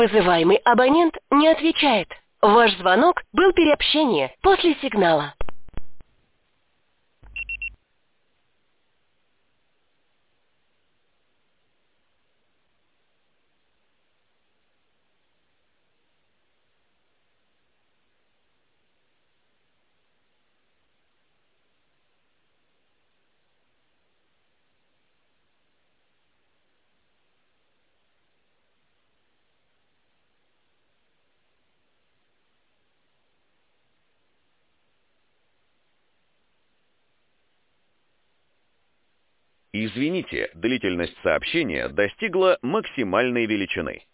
Вызываемый абонент не отвечает. Ваш звонок был переобщение после сигнала. Извините, длительность сообщения достигла максимальной величины.